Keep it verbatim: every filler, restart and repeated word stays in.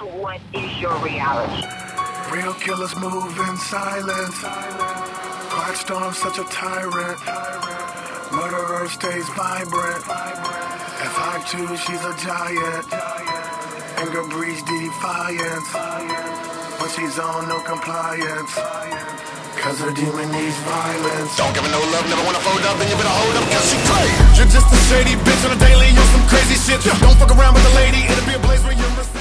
what is your reality? Real killers move in silence. Quiet Storm's such a tyrant. Murderer stays vibrant. At five two, she's a giant. Anger breeds defiance. When she's on, no compliance. Cause her demon needs violence. Don't give her no love, never wanna fold up, then you better hold up, cause she crazy. You're just a shady bitch on a daily, you're some crazy shit. Don't fuck around with the lady, it'll be a place where you're